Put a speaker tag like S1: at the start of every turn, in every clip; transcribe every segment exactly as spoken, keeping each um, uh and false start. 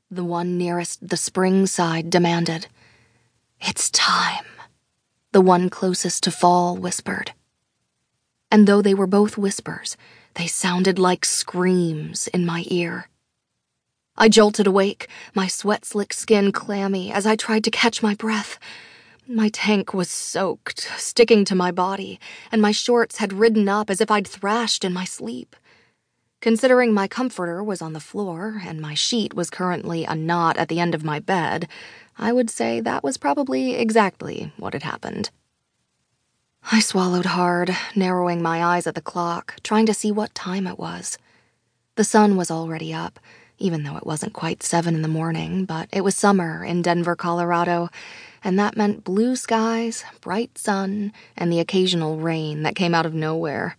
S1: the one nearest the spring side, demanded. "It's time," the one closest to fall whispered. And though they were both whispers, they sounded like screams in my ear. I jolted awake, my sweat-slick skin clammy as I tried to catch my breath. My tank was soaked, sticking to my body, and my shorts had ridden up as if I'd thrashed in my sleep. Considering my comforter was on the floor and my sheet was currently a knot at the end of my bed, I would say that was probably exactly what had happened. I swallowed hard, narrowing my eyes at the clock, trying to see what time it was. The sun was already up, even though it wasn't quite seven in the morning, but it was summer in Denver, Colorado, and that meant blue skies, bright sun, and the occasional rain that came out of nowhere.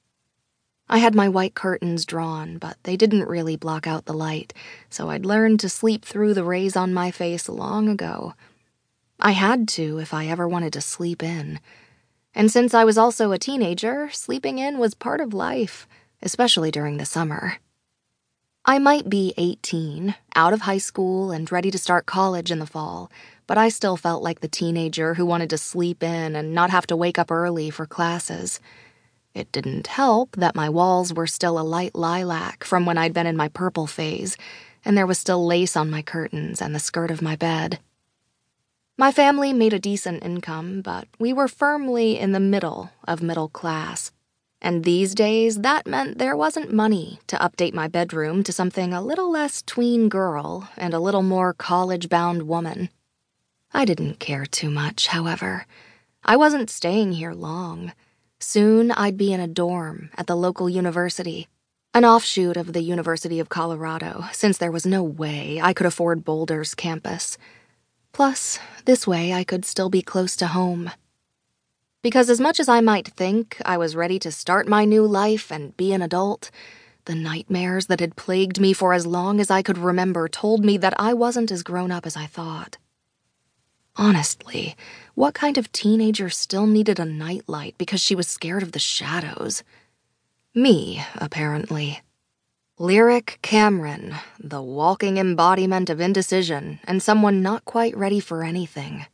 S1: I had my white curtains drawn, but they didn't really block out the light, so I'd learned to sleep through the rays on my face long ago. I had to if I ever wanted to sleep in. And since I was also a teenager, sleeping in was part of life, especially during the summer. I might be eighteen, out of high school and ready to start college in the fall, but I still felt like the teenager who wanted to sleep in and not have to wake up early for classes. It didn't help that my walls were still a light lilac from when I'd been in my purple phase, and there was still lace on my curtains and the skirt of my bed. My family made a decent income, but we were firmly in the middle of middle class. And these days, that meant there wasn't money to update my bedroom to something a little less tween girl and a little more college-bound woman. I didn't care too much, however. I wasn't staying here long. Soon I'd be in a dorm at the local university, an offshoot of the University of Colorado, since there was no way I could afford Boulder's campus. Plus, this way I could still be close to home. Because as much as I might think I was ready to start my new life and be an adult, the nightmares that had plagued me for as long as I could remember told me that I wasn't as grown up as I thought. Honestly, what kind of teenager still needed a nightlight because she was scared of the shadows? Me, apparently. Lyric Cameron, the walking embodiment of indecision and someone not quite ready for anything.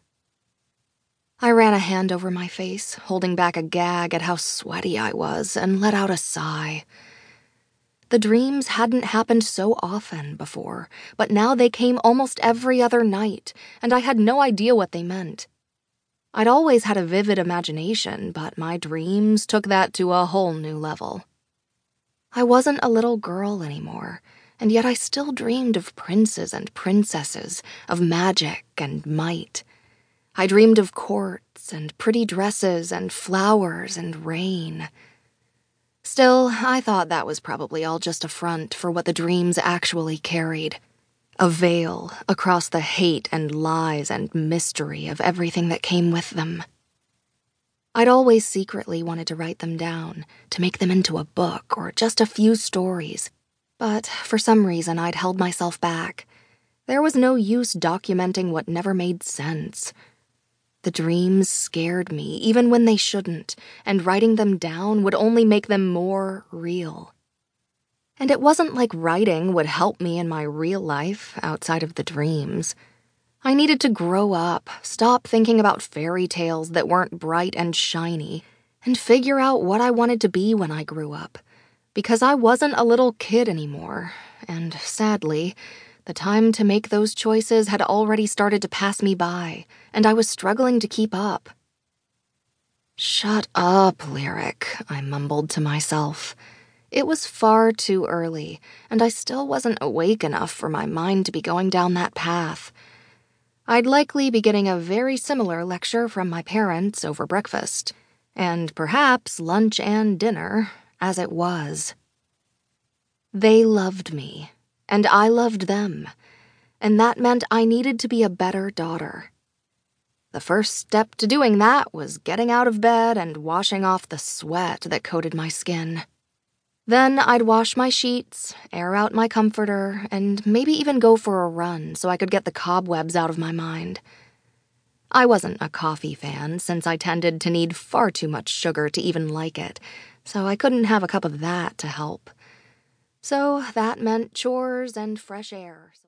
S1: I ran a hand over my face, holding back a gag at how sweaty I was, and let out a sigh. The dreams hadn't happened so often before, but now they came almost every other night, and I had no idea what they meant. I'd always had a vivid imagination, but my dreams took that to a whole new level. I wasn't a little girl anymore, and yet I still dreamed of princes and princesses, of magic and might. I dreamed of courts and pretty dresses and flowers and rain. Still, I thought that was probably all just a front for what the dreams actually carried. A veil across the hate and lies and mystery of everything that came with them. I'd always secretly wanted to write them down, to make them into a book or just a few stories. But for some reason, I'd held myself back. There was no use documenting what never made sense. The dreams scared me, even when they shouldn't, and writing them down would only make them more real. And it wasn't like writing would help me in my real life outside of the dreams. I needed to grow up, stop thinking about fairy tales that weren't bright and shiny, and figure out what I wanted to be when I grew up. Because I wasn't a little kid anymore, and sadly, the time to make those choices had already started to pass me by, and I was struggling to keep up. "Shut up, Lyric," I mumbled to myself. It was far too early, and I still wasn't awake enough for my mind to be going down that path. I'd likely be getting a very similar lecture from my parents over breakfast, and perhaps lunch and dinner, as it was. They loved me, and I loved them, and that meant I needed to be a better daughter. The first step to doing that was getting out of bed and washing off the sweat that coated my skin. Then I'd wash my sheets, air out my comforter, and maybe even go for a run so I could get the cobwebs out of my mind. I wasn't a coffee fan since I tended to need far too much sugar to even like it, so I couldn't have a cup of that to help. So that meant chores and fresh air.